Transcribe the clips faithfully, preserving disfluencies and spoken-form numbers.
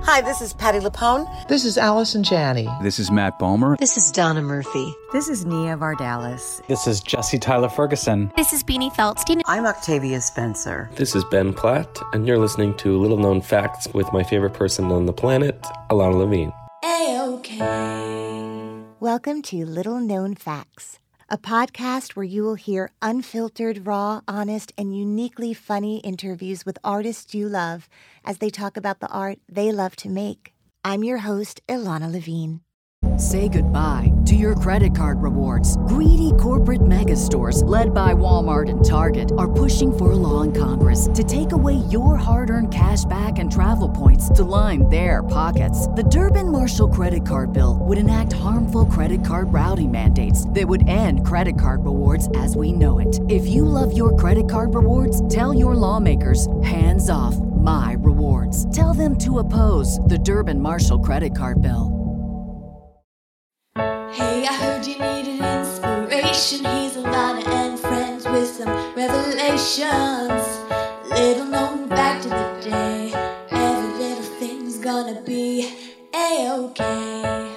Hi, this is Patti LuPone. This is Allison Janney. This is Matt Bomer. This is Donna Murphy. This is Nia Vardalos. This is Jesse Tyler Ferguson. This is Beanie Feldstein. I'm Octavia Spencer. This is Ben Platt, and you're listening to Little Known Facts with my favorite person on the planet, Alana Levine. A-OK. Welcome to Little Known Facts, a podcast where you will hear unfiltered, raw, honest, and uniquely funny interviews with artists you love as they talk about the art they love to make. I'm your host, Ilana Levine. Say goodbye to your credit card rewards. Greedy corporate mega stores, led by Walmart and Target, are pushing for a law in Congress to take away your hard-earned cash back and travel points to line their pockets. The Durbin-Marshall credit card bill would enact harmful credit card routing mandates that would end credit card rewards as we know it. If you love your credit card rewards, tell your lawmakers, hands off my rewards. Tell them to oppose the Durbin-Marshall credit card bill. Hey, I heard you needed inspiration. Here's Alana and friends with some revelations. Little known fact of the day. Every little thing's gonna be A-OK.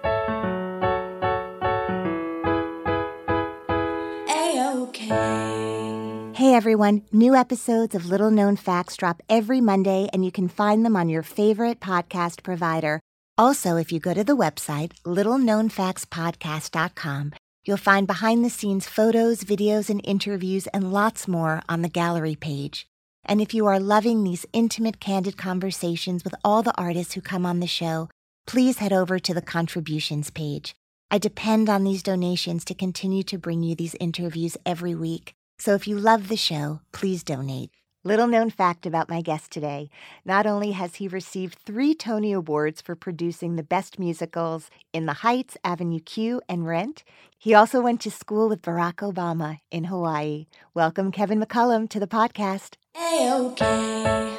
A-OK. Hey everyone, new episodes of Little Known Facts drop every Monday, and you can find them on your favorite podcast provider. Also, if you go to the website, little known facts podcast dot com, you'll find behind-the-scenes photos, videos, and interviews, and lots more on the gallery page. And if you are loving these intimate, candid conversations with all the artists who come on the show, please head over to the contributions page. I depend on these donations to continue to bring you these interviews every week. So if you love the show, please donate. Little known fact about my guest today. Not only has he received three Tony Awards for producing the best musicals In the Heights, Avenue Q, and Rent, he also went to school with Barack Obama in Hawaii. Welcome, Kevin McCollum, to the podcast. A-OK.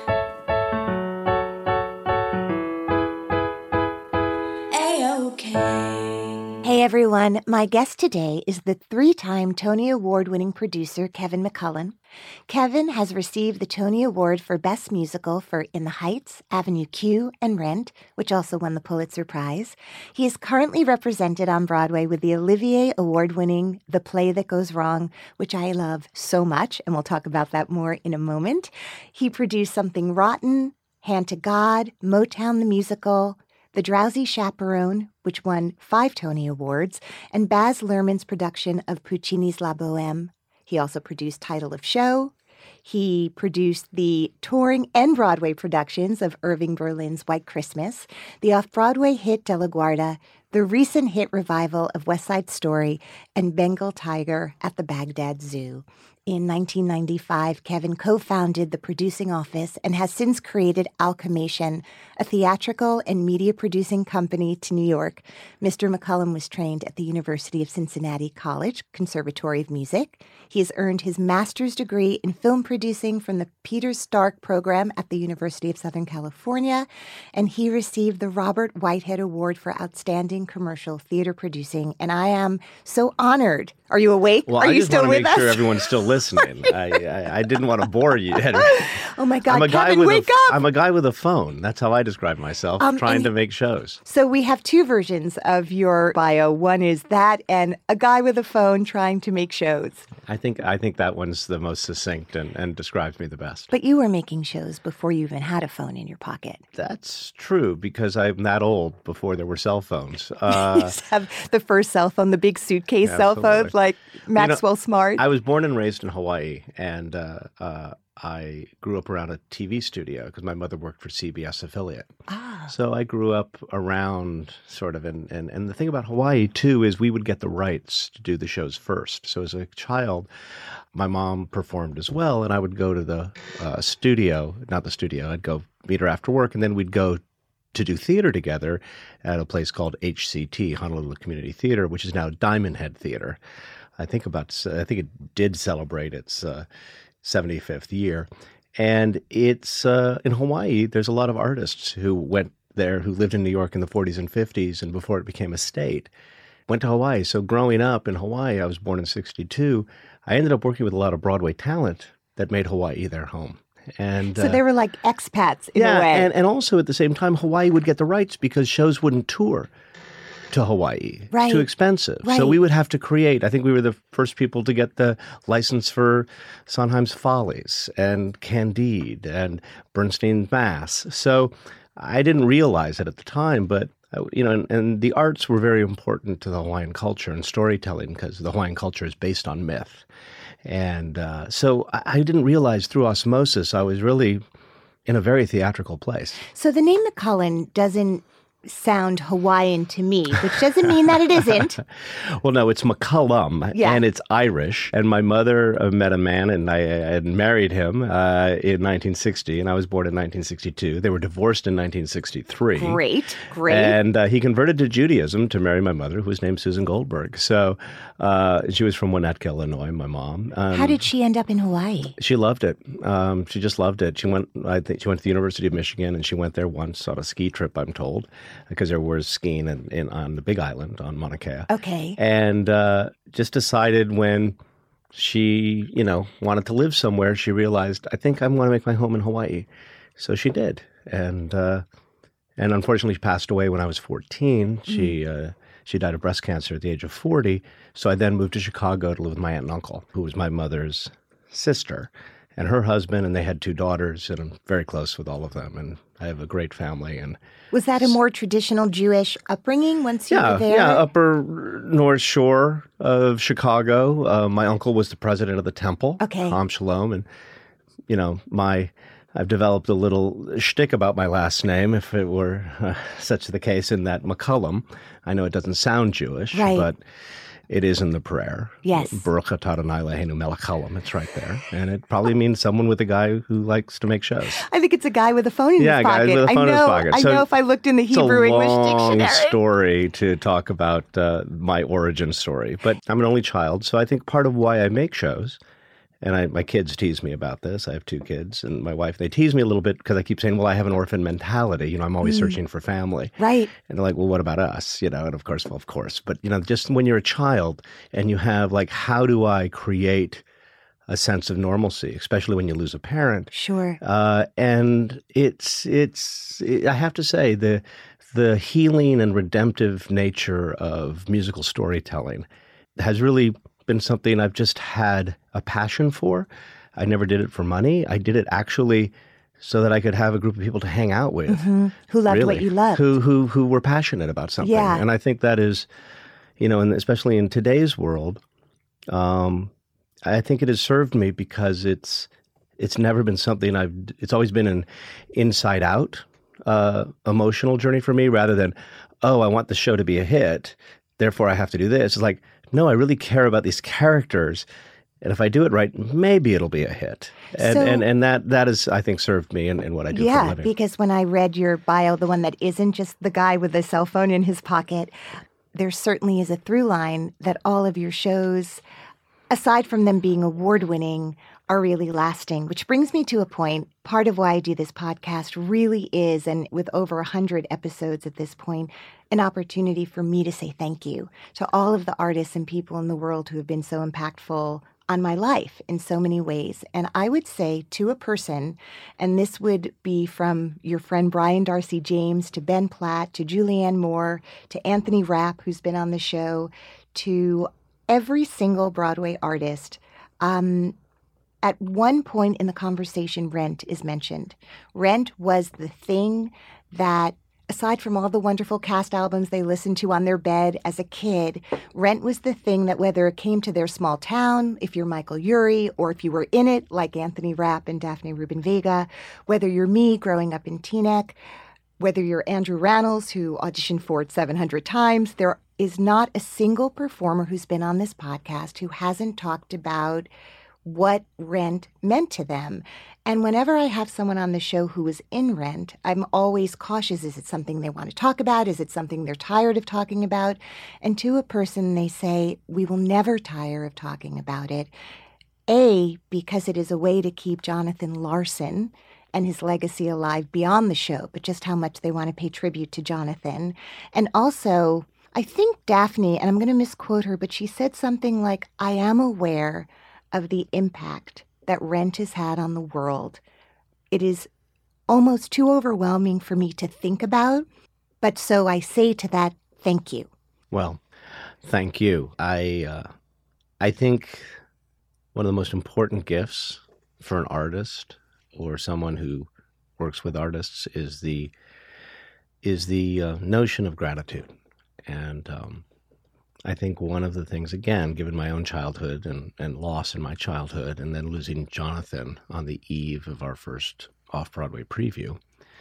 A-OK. Hey everyone, my guest today is the three-time Tony Award-winning producer Kevin McCollum. Kevin has received the Tony Award for Best Musical for In the Heights, Avenue Q, and Rent, which also won the Pulitzer Prize. He is currently represented on Broadway with the Olivier Award-winning The Play That Goes Wrong, which I love so much, and we'll talk about that more in a moment. He produced Something Rotten, Hand to God, Motown the Musical, The Drowsy Chaperone, which won five Tony Awards, and Baz Luhrmann's production of Puccini's La Bohème. He also produced Title of Show. He produced the touring and Broadway productions of Irving Berlin's White Christmas, the off-Broadway hit De La Guarda, the recent hit revival of West Side Story, and Bengal Tiger at the Baghdad Zoo. In nineteen ninety-five, Kevin co-founded the producing office and has since created Alchemation, a theatrical and media producing company to New York. Mister McCollum was trained at the University of Cincinnati College Conservatory of Music. He has earned his master's degree in film producing from the Peter Stark program at the University of Southern California, and he received the Robert Whitehead Award for Outstanding Commercial Theater Producing. And I am so honored. Are you awake? Well, Are I you just still want to with make us? sure everyone's still listening. I, I I didn't want to bore you. Oh my God, I'm a guy Kevin, with wake a, up! I'm a guy with a phone. That's how I describe myself, Um, trying and- to make shows. So we have two versions of your bio. One is that and a guy with a phone trying to make shows. I think I think that one's the most succinct and, and describes me the best. But you were making shows before you even had a phone in your pocket. That's true, because I'm that old before there were cell phones. You Uh, used to have the first cell phone, the big suitcase cell phone, Absolutely. like Maxwell Smart. I was born and raised in Hawaii, and uh, uh, I grew up around a T V studio because my mother worked for C B S affiliate. Ah. So I grew up around sort of, in, and, and the thing about Hawaii, too, is we would get the rights to do the shows first. So as a child, my mom performed as well, and I would go to the uh, studio, not the studio, I'd go meet her after work, and then we'd go to do theater together at a place called H C T, Honolulu Community Theater, which is now Diamond Head Theater. I think about, I think it did celebrate its uh, seventy-fifth year. And it's uh, in Hawaii, there's a lot of artists who went there, who lived in New York in the forties and fifties, and before it became a state, went to Hawaii. So growing up in Hawaii, I was born in sixty-two, I ended up working with a lot of Broadway talent that made Hawaii their home. And so uh, they were like expats in yeah, a way. and, and also at the same time, Hawaii would get the rights because shows wouldn't tour to Hawaii. Right. It's too expensive. Right. So we would have to create. I think we were the first people to get the license for Sondheim's Follies and Candide and Bernstein's Mass. So I didn't realize it at the time, but you know, and, and the arts were very important to the Hawaiian culture and storytelling because the Hawaiian culture is based on myth. And uh, so I, I didn't realize through osmosis I was really in a very theatrical place. So the name McCullen doesn't sound Hawaiian to me, which doesn't mean that it isn't. Well, no, it's McCullum, yeah. and it's Irish. And my mother uh, met a man, and I, I had married him uh, in nineteen sixty, and I was born in nineteen sixty-two. They were divorced in nineteen sixty-three. Great, great. And uh, he converted to Judaism to marry my mother, who was named Susan Goldberg. So uh, she was from Winnetka, Illinois, my mom. Um, How did she end up in Hawaii? She loved it. Um, she just loved it. She went. I think she went to the University of Michigan, and she went there once on a ski trip, I'm told, because there was skiing in, in, on the Big Island on Mauna Kea. Okay. And uh, just decided when she, you know, wanted to live somewhere, she realized, I think I'm going to make my home in Hawaii. So she did. And uh, and unfortunately, she passed away when I was fourteen. Mm. She uh, she died of breast cancer at the age of forty. So I then moved to Chicago to live with my aunt and uncle, who was my mother's sister, and her husband, and they had two daughters, and I'm very close with all of them. And I have a great family. And was that a more traditional Jewish upbringing once you yeah, were there? Yeah, Upper North Shore of Chicago. Uh, my uncle was the president of the temple, okay. Ham Shalom. And, you know, my I've developed a little shtick about my last name, if it were uh, such the case, in that McCullum. I know it doesn't sound Jewish, right. but it is in the prayer. Yes. Baruch atah Adonai Eloheinu melech haolam. It's right there. And it probably means someone with a guy who likes to make shows. I think it's a guy with a phone in yeah, his pocket. Yeah, a guy with a phone I know, in his pocket. I so know if I looked in the Hebrew English dictionary. It's a long story to talk about uh, my origin story. But I'm an only child, so I think part of why I make shows, and I, my kids tease me about this. I have two kids, and my wife, they tease me a little bit because I keep saying, well, I have an orphan mentality. You know, I'm always mm. searching for family. Right. And they're like, well, what about us? You know, and of course, well, of course. But, you know, just when you're a child and you have, like, how do I create a sense of normalcy, especially when you lose a parent? Sure. Uh, and it's, it's, it, I have to say, the the healing and redemptive nature of musical storytelling has really been something I've just had a passion for. I never did it for money. I did it actually so that I could have a group of people to hang out with. Mm-hmm. Who loved really, what you loved. Who, who, who were passionate about something. Yeah. And I think that is, you know, and especially in today's world, um, I think it has served me because it's, it's never been something I've, it's always been an inside out uh, emotional journey for me rather than, oh, I want the show to be a hit, therefore I have to do this. It's like, no, I really care about these characters, and if I do it right, maybe it'll be a hit. And so, and, and that that has, I think, served me in, in what I do yeah, for a living. Yeah, because when I read your bio, the one that isn't just the guy with the cell phone in his pocket, there certainly is a through line that all of your shows, aside from them being award-winning, are really lasting, which brings me to a point. Part of why I do this podcast really is, and with over one hundred episodes at this point, an opportunity for me to say thank you to all of the artists and people in the world who have been so impactful on my life in so many ways. And I would say to a person, and this would be from your friend Brian Darcy James to Ben Platt to Julianne Moore to Anthony Rapp, who's been on the show, to every single Broadway artist. Um, At one point in the conversation, Rent is mentioned. Rent was the thing that, aside from all the wonderful cast albums they listened to on their bed as a kid, Rent was the thing that, whether it came to their small town, if you're Michael Urie, or if you were in it, like Anthony Rapp and Daphne Rubin Vega, whether you're me growing up in Teaneck, whether you're Andrew Rannells, who auditioned for it seven hundred times, there is not a single performer who's been on this podcast who hasn't talked about what Rent meant to them. And whenever I have someone on the show who is in Rent, I'm always cautious. Is it something they want to talk about? Is it something they're tired of talking about? And to a person, they say, we will never tire of talking about it. A, because it is a way to keep Jonathan Larson and his legacy alive beyond the show, but just how much they want to pay tribute to Jonathan. And also, I think Daphne, and I'm going to misquote her, but she said something like, I am aware of the impact that Rent has had on the world it is almost too overwhelming for me to think about. But so I say to that, thank you. Well, thank you. I uh, I think one of the most important gifts for an artist or someone who works with artists is the is the uh, notion of gratitude. And um, I think one of the things, again, given my own childhood and, and loss in my childhood, and then losing Jonathan on the eve of our first off-Broadway preview,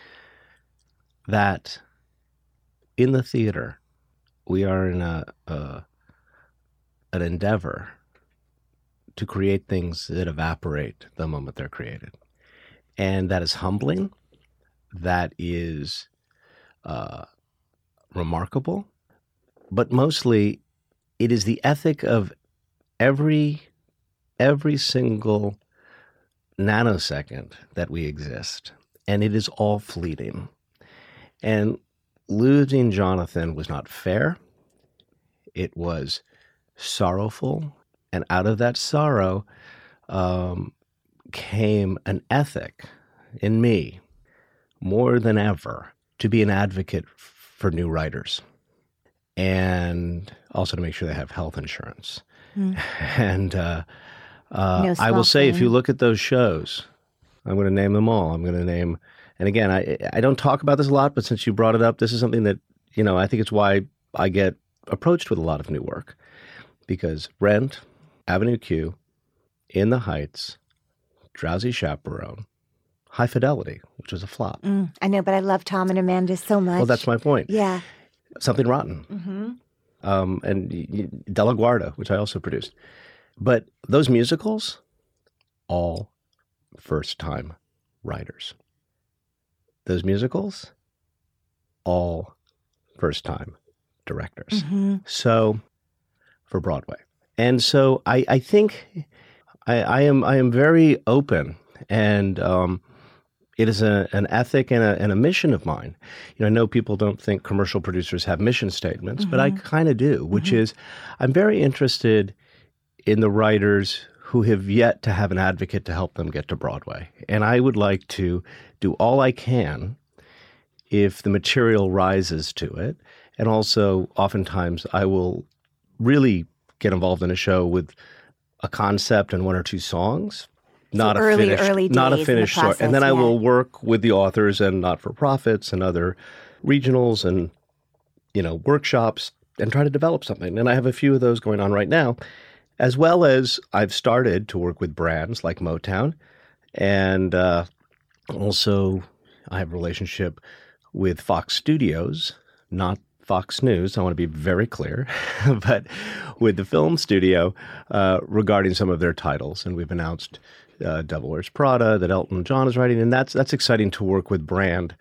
that in the theater, we are in a, a an endeavor to create things that evaporate the moment they're created. And that is humbling. That is uh, remarkable. But mostly, it is the ethic of every every single nanosecond that we exist. And it is all fleeting. And losing Jonathan was not fair. It was sorrowful. And out of that sorrow um, came an ethic in me, more than ever, to be an advocate for new writers. And also to make sure they have health insurance. Mm. And uh, uh, no I will say, if you look at those shows, I'm going to name them all. I'm going to name, and again, I I don't talk about this a lot, but since you brought it up, this is something that, you know, I think it's why I get approached with a lot of new work. Because Rent, Avenue Q, In the Heights, Drowsy Chaperone, High Fidelity, which was a flop. Mm, I know, but I love Tom and Amanda so much. Well, that's my point. Yeah. Something Rotten. Mm-hmm. Um, and De La Guarda, which I also produced. But those musicals, all first-time writers. Those musicals, all first-time directors. Mm-hmm. So, for Broadway. And so I, I think I, I am I am very open, and um, it is a, an ethic and a, and a mission of mine. You know, I know people don't think commercial producers have mission statements, mm-hmm. but I kind of do, which mm-hmm. is I'm very interested in the writers who have yet to have an advocate to help them get to Broadway. And I would like to do all I can if the material rises to it. And also, oftentimes, I will really get involved in a show with a concept and one or two songs. Not so a early, finished, early days not a finished in the process, story. And then yeah. I will work with the authors and not-for-profits and other regionals and, you know, workshops and try to develop something. And I have a few of those going on right now, as well as I've started to work with brands like Motown. And uh, also I have a relationship with Fox Studios, not Fox News, I want to be very clear, but with the film studio uh, regarding some of their titles. And we've announced uh, Devil Wears Prada that Elton John is writing, and that's that's exciting to work with brand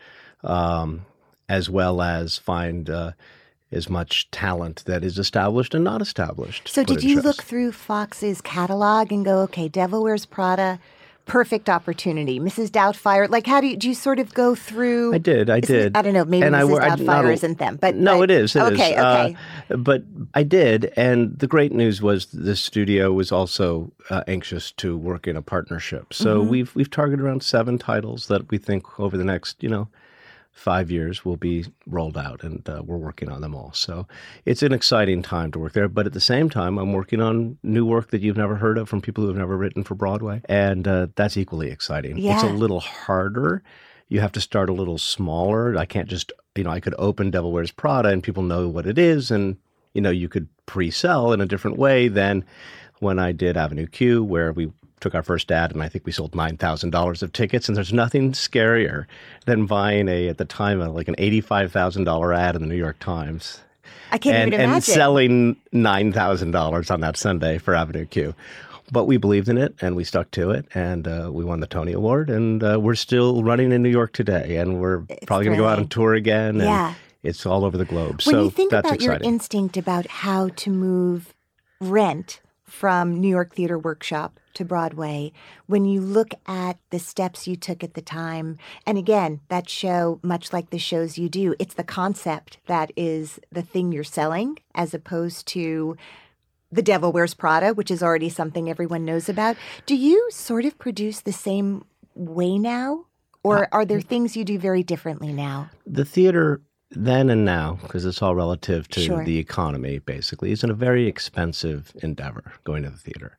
um, as well as find uh, as much talent that is established and not established. So did you shows. look through Fox's catalog and go, okay, Devil Wears Prada, perfect opportunity. Missus Doubtfire, like how do you, do you sort of go through? I did, I did. I don't know, maybe and Missus I, Doubtfire I, isn't them. But No, but, it is, it okay, is. Okay, uh, but I did, and the great news was the studio was also uh, anxious to work in a partnership. So mm-hmm. we've we've targeted around seven titles that we think over the next, you know, five years will be rolled out, and uh, we're working on them all. So it's an exciting time to work there. But at the same time, I'm working on new work that you've never heard of from people who have never written for Broadway. And uh, that's equally exciting. Yeah. It's a little harder. You have to start a little smaller. I can't just, you know, I could open Devil Wears Prada and people know what it is. And, you know, you could pre-sell in a different way than when I did Avenue Q, where we took our first ad, and I think we sold nine thousand dollars of tickets. And there's nothing scarier than buying a, at the time, a, like an eighty-five thousand dollars ad in the New York Times. I can't and, even imagine. And selling nine thousand dollars on that Sunday for Avenue Q. But we believed in it, and we stuck to it, and uh, we won the Tony Award, and uh, we're still running in New York today, and we're it's probably going to go out on tour again, and yeah. it's all over the globe. When so you think that's about exciting. your instinct about how to move Rent from New York Theater Workshop to Broadway, when you look at the steps you took at the time, and again, that show, much like the shows you do, it's the concept that is the thing you're selling, as opposed to The Devil Wears Prada, which is already something everyone knows about. Do you sort of produce the same way now Or are there things you do very differently now? The theater then and now, because it's all relative to Sure. the economy, basically, is in a very expensive endeavor, going to the theater.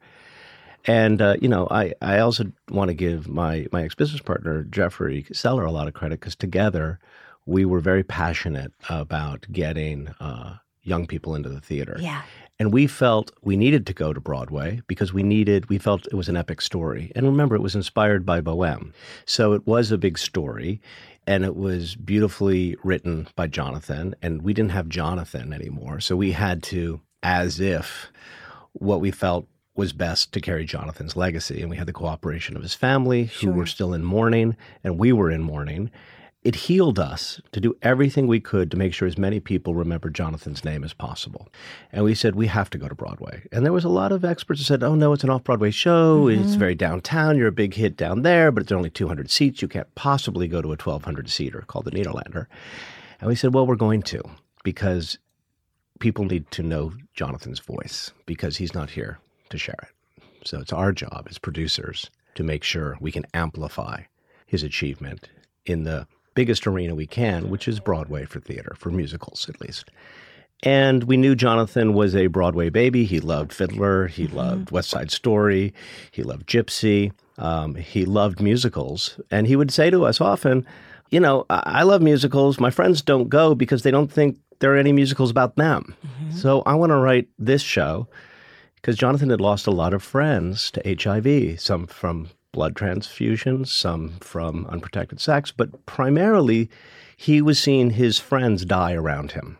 And, uh, you know, I, I also want to give my, my ex-business partner, Jeffrey Seller, a lot of credit, because together we were very passionate about getting uh, young people into the theater. Yeah. And we felt we needed to go to Broadway because we needed, we felt it was an epic story. And remember, it was inspired by Bohème. So it was a big story, and it was beautifully written by Jonathan. And we didn't have Jonathan anymore. So we had to, as if what we felt was best to carry Jonathan's legacy. And we had the cooperation of his family, Sure. who were still in mourning, and we were in mourning. It healed us to do everything we could to make sure as many people remember Jonathan's name as possible. And we said, we have to go to Broadway. And there was a lot of experts who said, oh, no, it's an off-Broadway show. Mm-hmm. It's very downtown. You're a big hit down there, but it's only two hundred seats. You can't possibly go to a twelve hundred seater called the Nederlander. And we said, well, we're going to, because people need to know Jonathan's voice, because he's not here to share it. So it's our job as producers to make sure we can amplify his achievement in the biggest arena we can, which is Broadway for theater, for musicals at least. And we knew Jonathan was a Broadway baby. He loved Fiddler. He mm-hmm. loved West Side Story. He loved Gypsy. Um, he loved musicals. And he would say to us often, you know, I, I love musicals. My friends don't go because they don't think there are any musicals about them. Mm-hmm. So I want to write this show, because Jonathan had lost a lot of friends to H I V, some from blood transfusions, some from unprotected sex, but primarily he was seeing his friends die around him.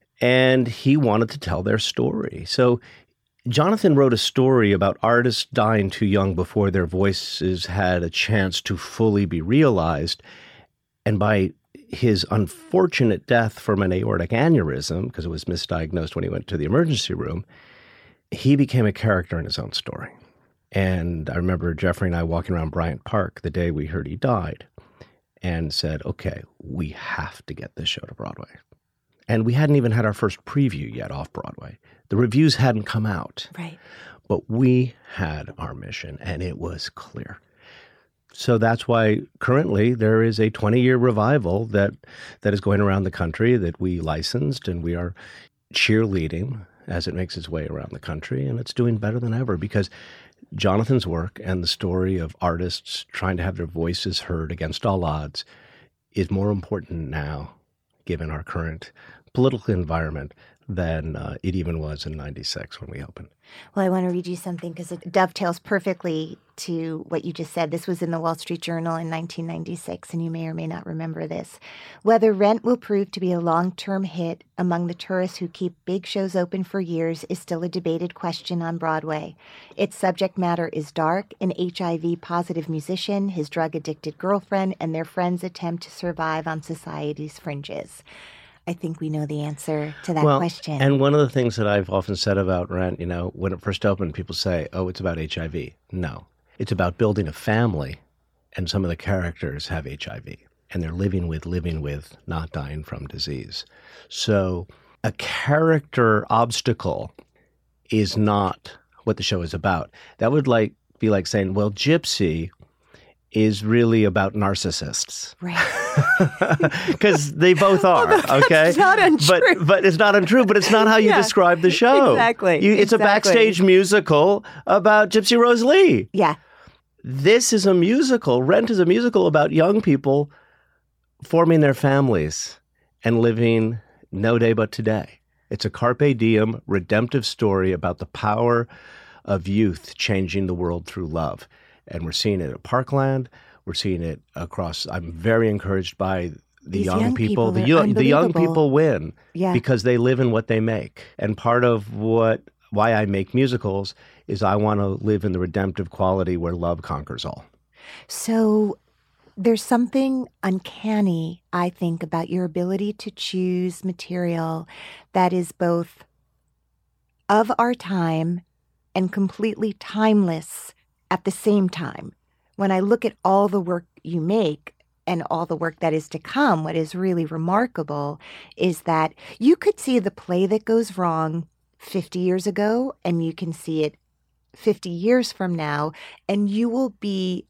And he wanted to tell their story. So Jonathan wrote a story about artists dying too young before their voices had a chance to fully be realized. And by his unfortunate death from an aortic aneurysm, because it was misdiagnosed when he went to the emergency room, he became a character in his own story. And I remember Jeffrey and I walking around Bryant Park the day we heard he died and said, okay, we have to get this show to Broadway. And we hadn't even had our first preview yet off Broadway. The reviews hadn't come out. Right. But we had our mission, and it was clear. So that's why currently there is a twenty-year revival that that is going around the country that we licensed, and we are cheerleading as it makes its way around the country, and it's doing better than ever because Jonathan's work and the story of artists trying to have their voices heard against all odds is more important now, given our current political environment, than uh, it even was in ninety-six when we opened. Well, I want to read you something because it dovetails perfectly to what you just said. This was in the Wall Street Journal in nineteen ninety-six, and you may or may not remember this. Whether Rent will prove to be a long-term hit among the tourists who keep big shows open for years is still a debated question on Broadway. Its subject matter is dark: an H I V-positive musician, his drug-addicted girlfriend, and their friends attempt to survive on society's fringes. I think we know the answer to that well, question. And one of the things that I've often said about Rent, you know, when it first opened, people say, oh, it's about H I V. No, it's about building a family, and some of the characters have H I V, and they're living with, living with, not dying from disease. So a character obstacle is not what the show is about. That would like be like saying, well, Gypsy is really about narcissists. Right. Because they both are, well, okay? It's not untrue. But, but it's not untrue, but it's not how you yeah, describe the show. Exactly. You, it's exactly. a backstage musical about Gypsy Rose Lee. Yeah. This is a musical. Rent is a musical about young people forming their families and living no day but today. It's a carpe diem, redemptive story about the power of youth changing the world through love. And we're seeing it at Parkland. We're seeing it across. I'm very encouraged by the These young, young people. people The, are young, the young unbelievable. people win Yeah. because they live in what they make. And part of what why I make musicals is I want to live in the redemptive quality where love conquers all. So there's something uncanny, I think, about your ability to choose material that is both of our time and completely timeless at the same time. When I look at all the work you make and all the work that is to come, what is really remarkable is that you could see the play that goes wrong fifty years ago, and you can see it fifty years from now, and you will be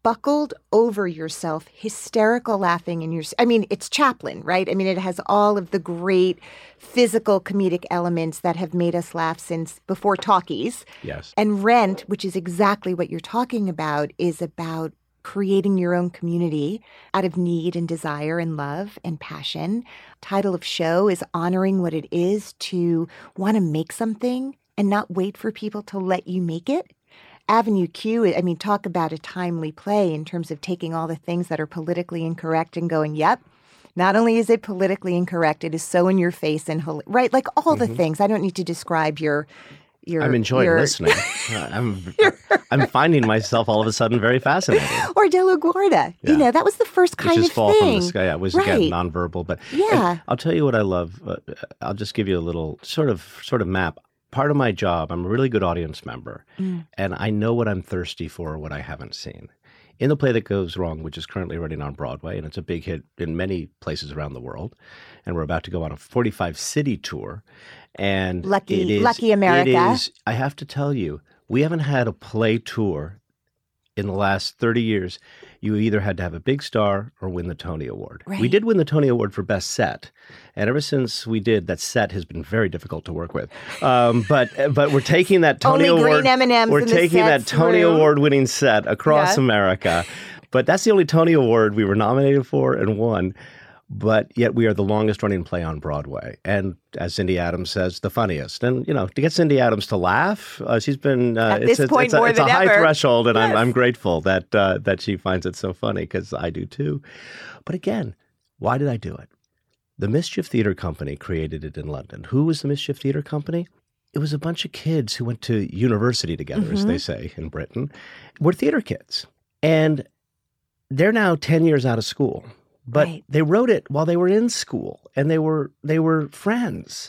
buckled over yourself, hysterical laughing in your, I mean, it's Chaplin, right? I mean, it has all of the great physical comedic elements that have made us laugh since before talkies. Yes. And Rent, which is exactly what you're talking about, is about creating your own community out of need and desire and love and passion. Title of show is honoring what it is to want to make something and not wait for people to let you make it. Avenue Q, I mean, talk about a timely play in terms of taking all the things that are politically incorrect and going, yep, not only is it politically incorrect, it is so in your face and, right? Like all the mm-hmm. things. I don't need to describe your Your, I'm enjoying your, listening. I'm I'm finding myself all of a sudden very fascinated. Or De La Guarda. Yeah. You know, that was the first kind Which is of Fall thing. from the Sky. Yeah, it was, right. again, nonverbal. But yeah. I'll tell you what I love. Uh, I'll just give you a little sort of sort of map. Part of my job, I'm a really good audience member, mm. and I know what I'm thirsty for, what I haven't seen. In The Play That Goes Wrong, which is currently running on Broadway, and it's a big hit in many places around the world, and we're about to go on a forty-five city tour. And lucky, it is, lucky America. It is, I have to tell you, we haven't had a play tour in the last thirty years. You either had to have a big star or win the Tony Award. Right. We did win the Tony Award for Best Set. And ever since we did, that set has been very difficult to work with. Um, but but we're taking that Tony only Award. Green M and M's we're in taking the that Tony room. Award winning set across yeah. America. But that's the only Tony Award we were nominated for and won. But yet we are the longest running play on Broadway. And as Cindy Adams says, the funniest. And, you know, to get Cindy Adams to laugh, uh, she's been, uh, At it's, this it's, point it's, a, more it's a than high ever. threshold. And yes. I'm, I'm grateful that, uh, that she finds it so funny because I do too. But again, why did I do it? The Mischief Theatre Company created it in London. Who was the Mischief Theatre Company? It was a bunch of kids who went to university together, mm-hmm. as they say in Britain, were theater kids. And they're now ten years out of school. But right. they wrote it while they were in school, and they were they were friends.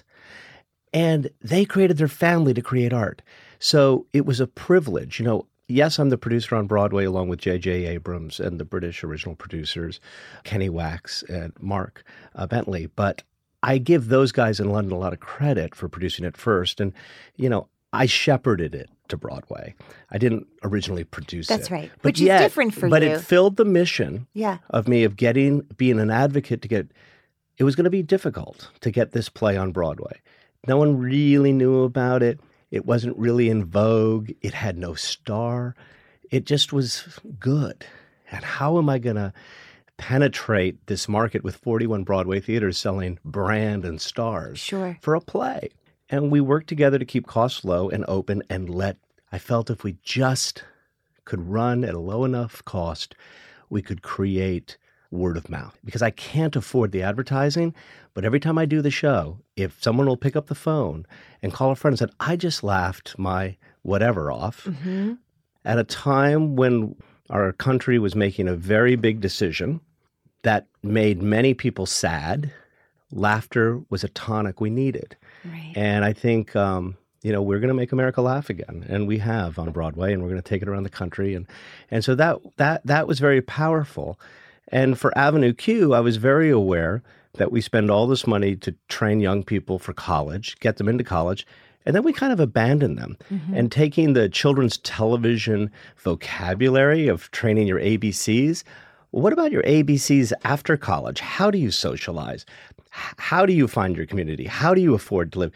And they created their family to create art. So it was a privilege. You know, yes, I'm the producer on Broadway along with J J Abrams and the British original producers, Kenny Wax and Mark uh, Bentley. But I give those guys in London a lot of credit for producing it first. And, you know, I shepherded it to Broadway. I didn't originally produce That's it. That's right. But Which yet, is different for but you. But it filled the mission yeah. of me of getting, being an advocate to get, it was going to be difficult to get this play on Broadway. No one really knew about it. It wasn't really in vogue. It had no star. It just was good. And how am I going to penetrate this market with forty-one Broadway theaters selling brand and stars sure. for a play? And we worked together to keep costs low and open and let, I felt if we just could run at a low enough cost, we could create word of mouth. Because I can't afford the advertising, but every time I do the show, if someone will pick up the phone and call a friend and said, I just laughed my whatever off, mm-hmm. at a time when our country was making a very big decision that made many people sad, laughter was a tonic we needed. Right. And I think, um, you know, we're going to make America laugh again. And we have on Broadway, and we're going to take it around the country. And and so that that that was very powerful. And for Avenue Q, I was very aware that we spend all this money to train young people for college, get them into college, and then we kind of abandon them. Mm-hmm. And taking the children's television vocabulary of training your A B Cs, what about your A B Cs after college? How do you socialize? How do you find your community? How do you afford to live?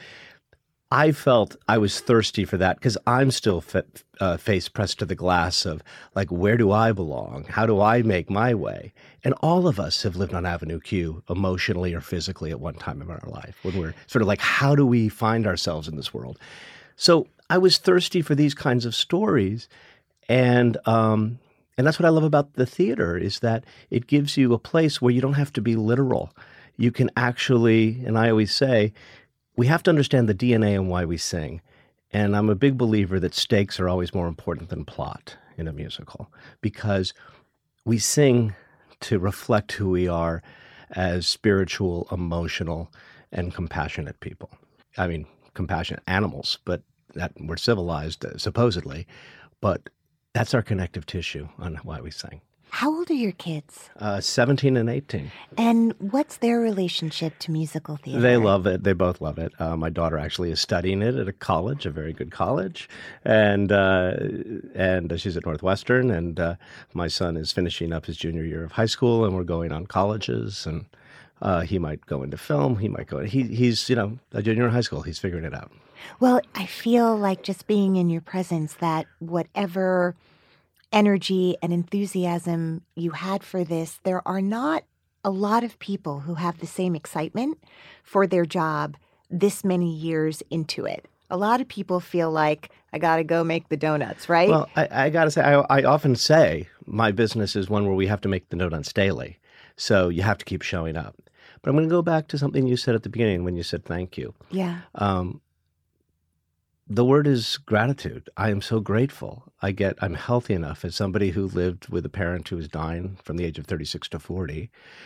I felt I was thirsty for that because I'm still fa- uh, face pressed to the glass of, like, where do I belong? How do I make my way? And all of us have lived on Avenue Q emotionally or physically at one time in our life when we're sort of like, how do we find ourselves in this world? So I was thirsty for these kinds of stories. And um, and that's what I love about the theater is that it gives you a place where you don't have to be literal. You can actually, and I always say, we have to understand the D N A and why we sing. And I'm a big believer that stakes are always more important than plot in a musical because we sing to reflect who we are as spiritual, emotional, and compassionate people. I mean, compassionate animals, but that we're civilized, uh, supposedly. But that's our connective tissue on why we sing. How old are your kids? Uh, seventeen and eighteen. And what's their relationship to musical theater? They love it. They both love it. Uh, my daughter actually is studying it at a college, a very good college, and uh, and she's at Northwestern. And uh, my son is finishing up his junior year of high school, and we're going on colleges. And uh, he might go into film. He might go. He he's you know a junior in high school. He's figuring it out. Well, I feel like just being in your presence, that whatever energy and enthusiasm you had for this, there are not a lot of people who have the same excitement for their job this many years into it. A lot of people feel like, I got to go make the donuts, right? Well, I, I got to say, I, I often say my business is one where we have to make the donuts daily. So you have to keep showing up. But I'm going to go back to something you said at the beginning when you said thank you. Yeah. Um, The word is gratitude. I am so grateful. I get, I'm healthy enough as somebody who lived with a parent who was dying from the age of thirty-six to forty.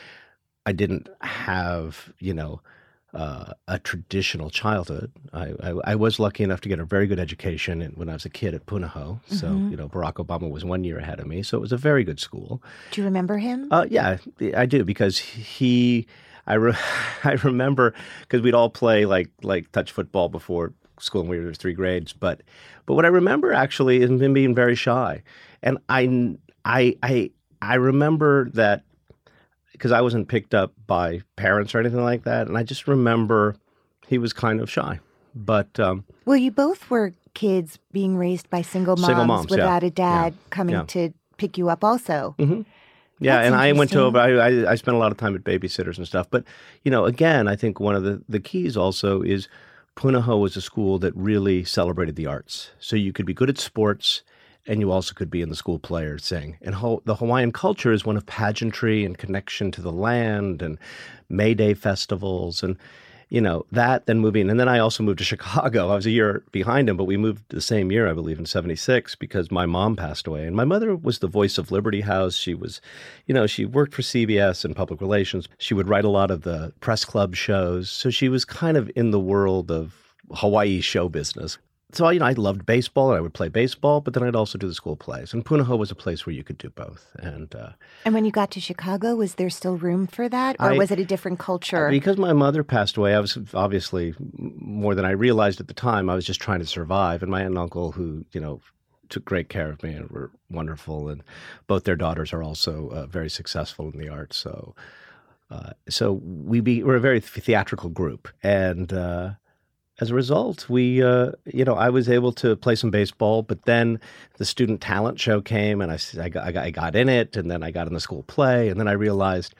I didn't have, you know, uh, a traditional childhood. I, I, I was lucky enough to get a very good education when I was a kid at Punahou. So, Mhm. you know, Barack Obama was one year ahead of me. So it was a very good school. Do you remember him? Uh, yeah, I do, because he, I, re, I remember, because we'd all play like like touch football before school when we were three grades. But but what I remember actually is him being very shy. And I, I, I, I remember that because I wasn't picked up by parents or anything like that. And I just remember he was kind of shy. But um, Well, you both were kids being raised by single moms, Single moms, yeah. without a dad Yeah. coming Yeah. to pick you up also. Mm-hmm. Yeah, That's and I went to, interesting. I, I I spent a lot of time at babysitters and stuff. But, you know, again, I think one of the, the keys also is Punahou was a school that really celebrated the arts. So you could be good at sports, and you also could be in the school play or sing. And ho- the Hawaiian culture is one of pageantry and connection to the land and May Day festivals and, you know, that, then moving. And then I also moved to Chicago. I was a year behind him, but we moved the same year, I believe, in seventy-six, because my mom passed away. And my mother was the voice of Liberty House. She was, you know, she worked for C B S and public relations. She would write a lot of the press club shows. So she was kind of in the world of Hawaii show business. So, you know, I loved baseball, and I would play baseball, but then I'd also do the school plays. And Punahou was a place where you could do both. And uh, And when you got to Chicago, was there still room for that? Or I- was it a different culture? Because my mother passed away, I was obviously, more than I realized at the time, I was just trying to survive. And my aunt and uncle, who, you know, took great care of me and were wonderful. And both their daughters are also uh, very successful in the arts. So uh, so we be, we're a very theatrical group. And uh, as a result, we, uh, you know, I was able to play some baseball, but then the student talent show came, and I, I, got, I got I got in it, and then I got in the school play, and then I realized,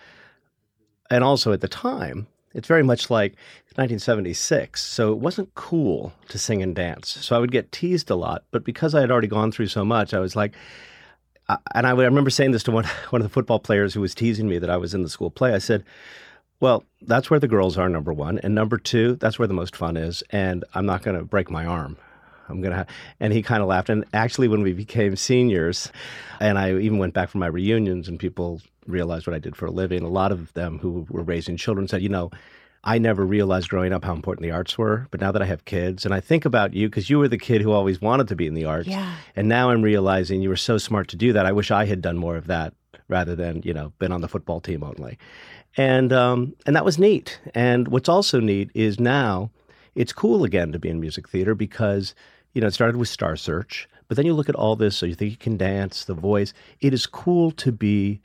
and also at the time, it's very much like nineteen seventy-six, so it wasn't cool to sing and dance. So I would get teased a lot, but because I had already gone through so much, I was like, uh, and I, would, I remember saying this to one, one of the football players who was teasing me that I was in the school play. I said, well, that's where the girls are, number one. And number two, that's where the most fun is. And I'm not going to break my arm. I'm going to have, and he kind of laughed. And actually, when we became seniors, and I even went back for my reunions and people realized what I did for a living, a lot of them who were raising children said, you know, I never realized growing up how important the arts were. But now that I have kids, and I think about you, because you were the kid who always wanted to be in the arts. Yeah. And now I'm realizing you were so smart to do that. I wish I had done more of that rather than, you know, been on the football team only. And um, and that was neat. And what's also neat is now it's cool again to be in music theater because, you know, it started with Star Search, but then you look at all this, so you think you can dance, the voice. It is cool to be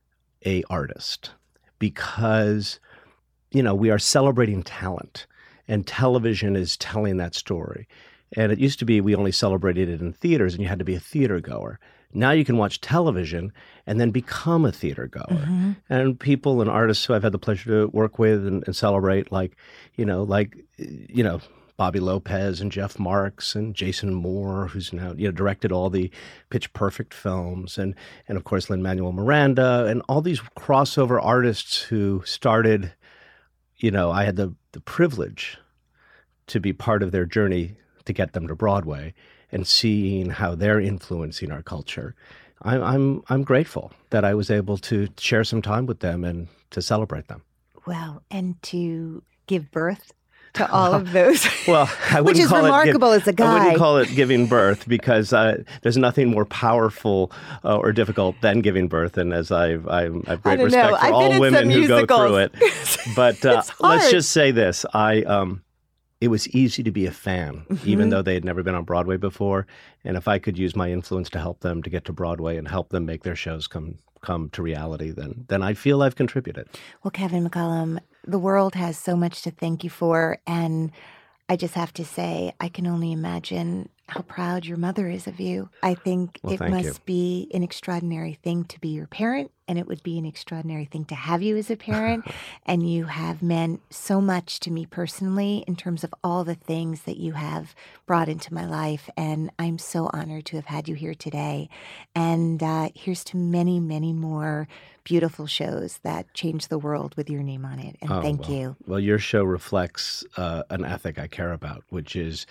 a artist because, you know, we are celebrating talent, and television is telling that story. And it used to be we only celebrated it in theaters, and you had to be a theater goer. Now you can watch television and then become a theater goer. Mm-hmm. And people and artists who I've had the pleasure to work with and, and celebrate, like, you know, like, you know, Bobby Lopez and Jeff Marks and Jason Moore, who's now, you know, directed all the Pitch Perfect films, and, and of course, Lin-Manuel Miranda, and all these crossover artists who started, you know, I had the, the privilege to be part of their journey to get them to Broadway, and seeing how they're influencing our culture. I'm, I'm, I'm grateful that I was able to share some time with them and to celebrate them. Well, and to give birth to all of those. Well, I wouldn't which is call remarkable it give, as a guy. I wouldn't call it giving birth because uh, there's nothing more powerful uh, or difficult than giving birth. And as I've I've, I've great respect know. for I've all women who go through it. But uh, let's just say this: I um, it was easy to be a fan, mm-hmm. even though they had never been on Broadway before. And if I could use my influence to help them to get to Broadway and help them make their shows come come to reality, then then I feel I've contributed. Well, Kevin McCollum, the world has so much to thank you for, and I just have to say, I can only imagine how proud your mother is of you. I think well, it must you. be an extraordinary thing to be your parent, and it would be an extraordinary thing to have you as a parent. And you have meant so much to me personally in terms of all the things that you have brought into my life. And I'm so honored to have had you here today. And uh, here's to many, many more beautiful shows that change the world with your name on it. And oh, thank well. you. Well, your show reflects uh, an ethic I care about, which is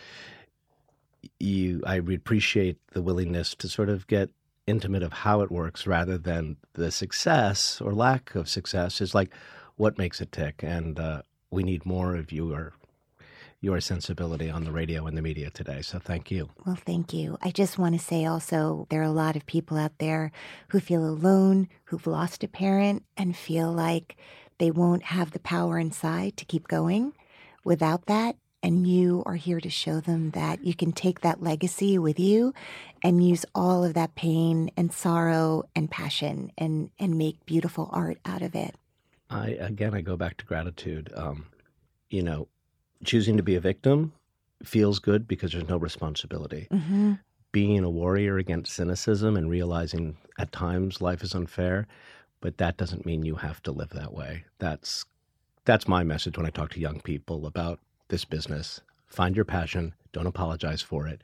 you. I appreciate the willingness to sort of get intimate of how it works rather than the success or lack of success is like what makes it tick. And uh, we need more of your your sensibility on the radio and the media today. So thank you. Well, thank you. I just want to say also there are a lot of people out there who feel alone, who've lost a parent and feel like they won't have the power inside to keep going without that. And you are here to show them that you can take that legacy with you and use all of that pain and sorrow and passion and, and make beautiful art out of it. I again, I go back to gratitude. Um, you know, choosing to be a victim feels good because there's no responsibility. Mm-hmm. Being a warrior against cynicism and realizing at times life is unfair, but that doesn't mean you have to live that way. That's that's my message when I talk to young people about this business. Find your passion. Don't apologize for it.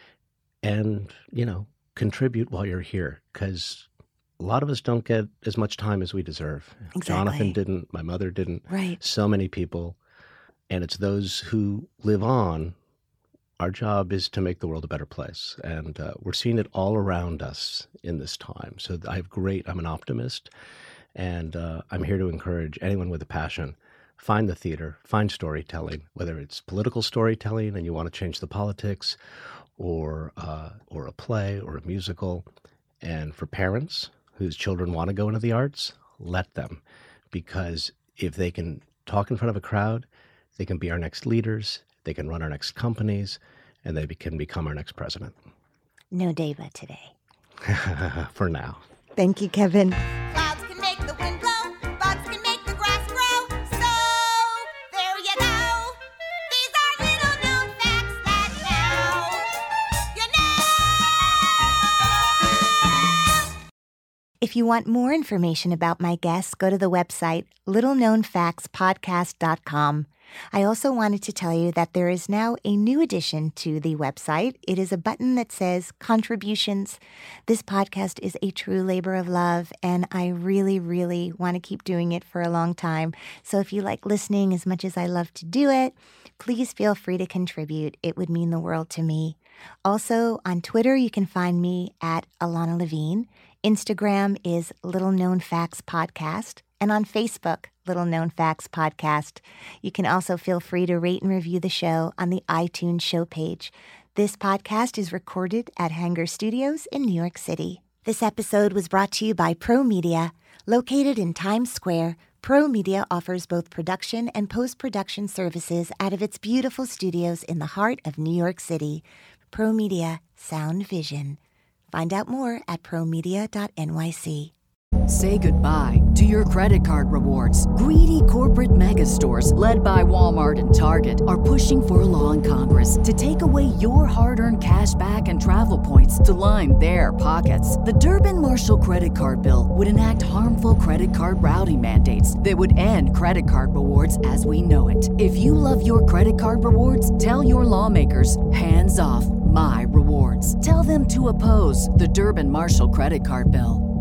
And, you know, contribute while you're here because a lot of us don't get as much time as we deserve. Exactly. Jonathan didn't. My mother didn't. Right. So many people. And it's those who live on. Our job is to make the world a better place. And uh, we're seeing it all around us in this time. So I have great, I'm an optimist. And uh, I'm here to encourage anyone with a passion. Find the theater, find storytelling, whether it's political storytelling and you want to change the politics, or uh, or a play or a musical. And for parents whose children want to go into the arts, let them. Because if they can talk in front of a crowd, they can be our next leaders, they can run our next companies, and they can become our next president. No day but today. For now. Thank you, Kevin. Clouds can make the wind blow, bugs can make the grass grow. So, there you go. These are little known facts that now you know. If you want more information about my guests, go to the website little known facts podcast dot com. I also wanted to tell you that there is now a new addition to the website. It is a button that says contributions. This podcast is a true labor of love, and I really, really want to keep doing it for a long time. So if you like listening as much as I love to do it, please feel free to contribute. It would mean the world to me. Also, on Twitter, you can find me at Alana Levine. Instagram is Little Known Facts Podcast. And on Facebook, Little Known Facts Podcast. You can also feel free to rate and review the show on the iTunes show page. This podcast is recorded at Hanger Studios in New York City. This episode was brought to you by Pro Media. Located in Times Square, Pro Media offers both production and post-production services out of its beautiful studios in the heart of New York City. Pro Media, sound vision. Find out more at pro media dot n y c. Say goodbye to your credit card rewards. Greedy corporate mega stores, led by Walmart and Target, are pushing for a law in Congress to take away your hard-earned cash back and travel points to line their pockets. The Durbin-Marshall credit card bill would enact harmful credit card routing mandates that would end credit card rewards as we know it. If you love your credit card rewards, tell your lawmakers, hands off my rewards. Tell them to oppose the Durbin-Marshall credit card bill.